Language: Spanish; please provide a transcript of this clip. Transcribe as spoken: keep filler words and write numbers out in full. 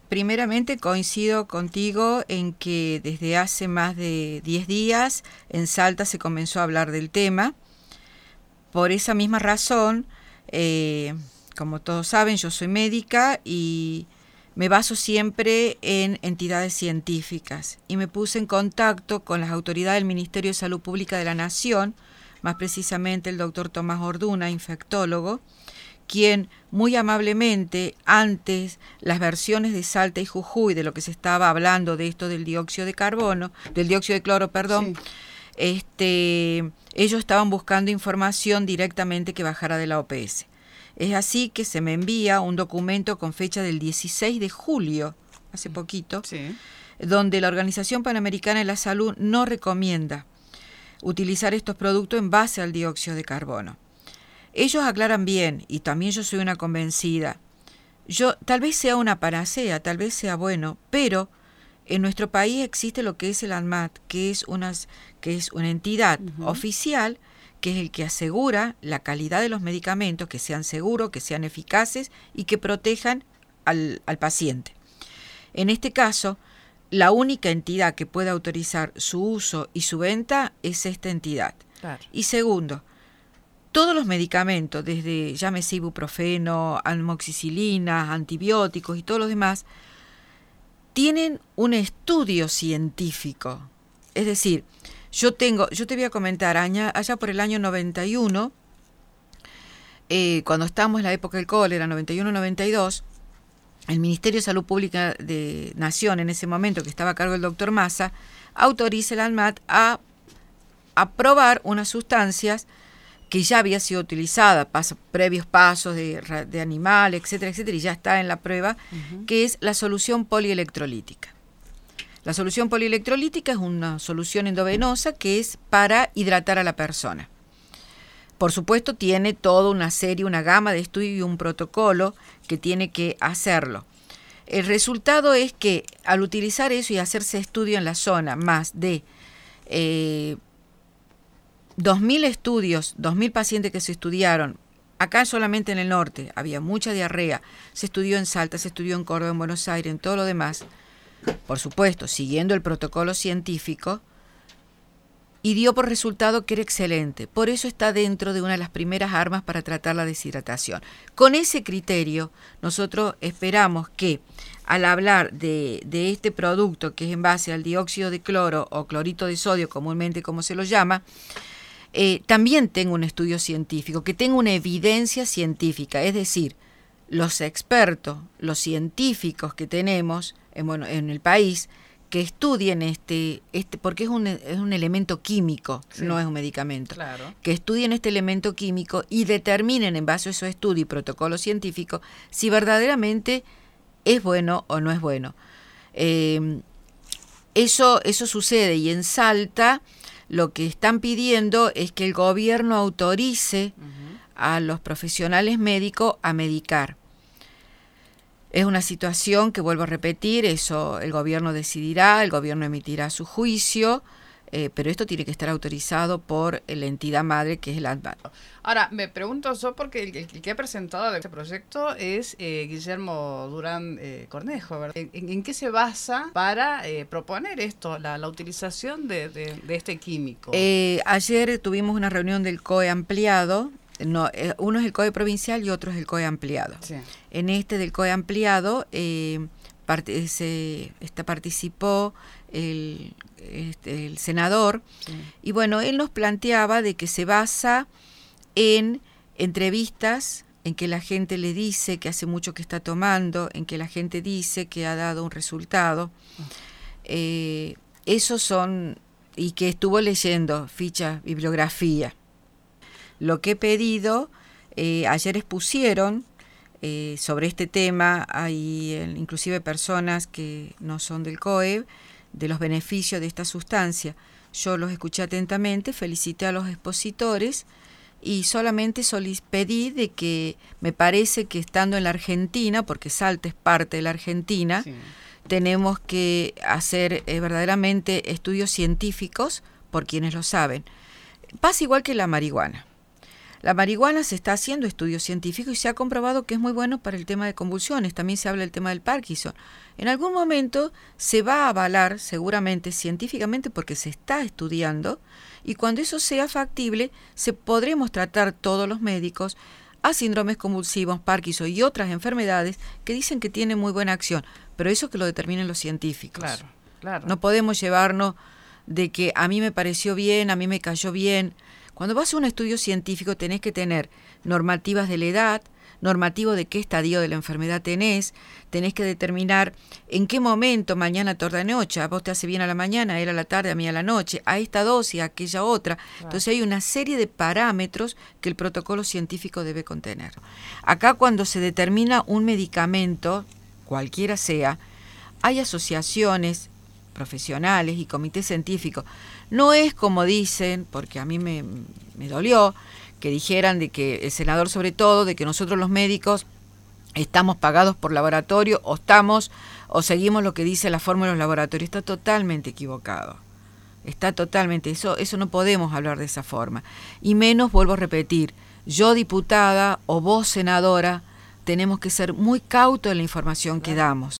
primeramente coincido contigo en que desde hace más de diez días en Salta se comenzó a hablar del tema. Por esa misma razón, eh, como todos saben, yo soy médica y me baso siempre en entidades científicas y me puse en contacto con las autoridades del Ministerio de Salud Pública de la Nación, más precisamente el doctor Tomás Orduna, infectólogo, quien muy amablemente, antes las versiones de Salta y Jujuy, de lo que se estaba hablando de esto del dióxido de carbono, del dióxido de cloro, perdón, sí. este, ellos estaban buscando información directamente que bajara de la O P S. Es así que se me envía un documento con fecha del dieciséis de julio, hace poquito, sí. donde la Organización Panamericana de la Salud no recomienda utilizar estos productos en base al dióxido de carbono. Ellos aclaran bien, y también yo soy una convencida, yo tal vez sea una panacea, tal vez sea bueno, pero en nuestro país existe lo que es el ANMAT, que es una, que es una entidad uh-huh. oficial, que es el que asegura la calidad de los medicamentos, que sean seguros, que sean eficaces y que protejan al, al paciente. En este caso, la única entidad que puede autorizar su uso y su venta es esta entidad. Claro. Y segundo, todos los medicamentos, desde llámese ibuprofeno, amoxicilina, antibióticos y todos los demás, tienen un estudio científico. Es decir, yo tengo, yo te voy a comentar, allá, allá por el año noventa y uno, eh, cuando estábamos en la época del cólera, noventa y uno noventa y dos, el Ministerio de Salud Pública de Nación, en ese momento que estaba a cargo del doctor Massa, autoriza el ANMAT a aprobar unas sustancias que ya había sido utilizada, paso, previos pasos de, de animales, etcétera, etcétera, y ya está en la prueba, uh-huh. que es la solución polielectrolítica. La solución polielectrolítica es una solución endovenosa que es para hidratar a la persona. Por supuesto, tiene toda una serie, una gama de estudios y un protocolo que tiene que hacerlo. El resultado es que al utilizar eso y hacerse estudio en la zona, más de eh, dos mil estudios, dos mil pacientes que se estudiaron, acá solamente en el norte había mucha diarrea, se estudió en Salta, se estudió en Córdoba, en Buenos Aires, en todo lo demás, por supuesto, siguiendo el protocolo científico, y dio por resultado que era excelente. Por eso está dentro de una de las primeras armas para tratar la deshidratación. Con ese criterio, nosotros esperamos que al hablar de, de este producto, que es en base al dióxido de cloro o clorito de sodio, comúnmente como se lo llama, eh, también tenga un estudio científico, que tenga una evidencia científica, es decir, los expertos, los científicos que tenemos en, bueno, en el país, que estudien este, este porque es un, es un elemento químico, sí. no es un medicamento, claro. que estudien este elemento químico y determinen en base a esos estudios y protocolos científicos si verdaderamente es bueno o no es bueno. Eh, eso, eso sucede, y en Salta lo que están pidiendo es que el gobierno autorice uh-huh. a los profesionales médicos a medicar. Es una situación que, vuelvo a repetir, eso el gobierno decidirá, el gobierno emitirá su juicio, eh, pero esto tiene que estar autorizado por la entidad madre, que es el ANMAT. Ahora, me pregunto yo, porque el, el que ha presentado este proyecto es eh, Guillermo Durán eh, Cornejo, ¿verdad? ¿En, ¿En qué se basa para eh, proponer esto, la, la utilización de, de, de este químico? Eh, ayer tuvimos una reunión del C O E ampliado. No, eh, uno es el C O E provincial y otro es el C O E ampliado. Sí. En este del C O E ampliado eh, part- se, esta participó el, este, el senador, sí. y bueno, él nos planteaba de que se basa en entrevistas en que la gente le dice que hace mucho que está tomando, en que la gente dice que ha dado un resultado. Eh, esos son, y que estuvo leyendo fichas, bibliografía. Lo que he pedido, eh, ayer expusieron eh, sobre este tema, hay eh, inclusive personas que no son del C O E, de los beneficios de esta sustancia. Yo los escuché atentamente, felicité a los expositores y solamente solic- pedí de que me parece que estando en la Argentina, porque Salta es parte de la Argentina, sí. tenemos que hacer eh, verdaderamente estudios científicos por quienes lo saben. Pasa igual que la marihuana. La marihuana se está haciendo estudios científicos y se ha comprobado que es muy bueno para el tema de convulsiones. También se habla del tema del Parkinson. En algún momento se va a avalar, seguramente científicamente, porque se está estudiando, y cuando eso sea factible, se podremos tratar todos los médicos a síndromes convulsivos, Parkinson y otras enfermedades que dicen que tienen muy buena acción, pero eso que lo determinen los científicos. Claro, claro. No podemos llevarnos de que a mí me pareció bien, a mí me cayó bien. Cuando vas a un estudio científico tenés que tener normativas de la edad, normativo de qué estadio de la enfermedad tenés, tenés que determinar en qué momento, mañana, tarde, noche, a vos te hace bien a la mañana, a él a la tarde, a mí a la noche, a esta dosis, a aquella otra. Claro. Entonces hay una serie de parámetros que el protocolo científico debe contener. Acá cuando se determina un medicamento, cualquiera sea, hay asociaciones profesionales y comités científicos. No es como dicen, porque a mí me, me dolió, que dijeran de que el senador sobre todo, de que nosotros los médicos estamos pagados por laboratorio o estamos o seguimos lo que dice la fórmula de los laboratorios. Está totalmente equivocado. Está totalmente, eso, eso no podemos hablar de esa forma. Y menos, vuelvo a repetir, yo diputada o vos senadora, tenemos que ser muy cautos en la información que damos.